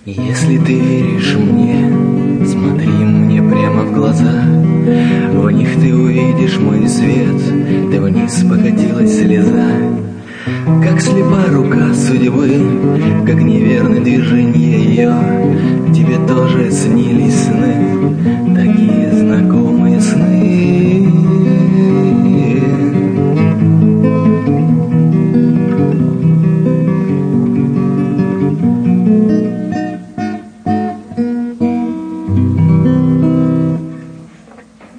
Если ты веришь мне, смотри мне прямо в глаза. В них ты увидишь мой свет, да вниз покатилась слеза. Как слепа рука судьбы, как неверное движение ее. Тебе тоже снились сны, такие знакомые.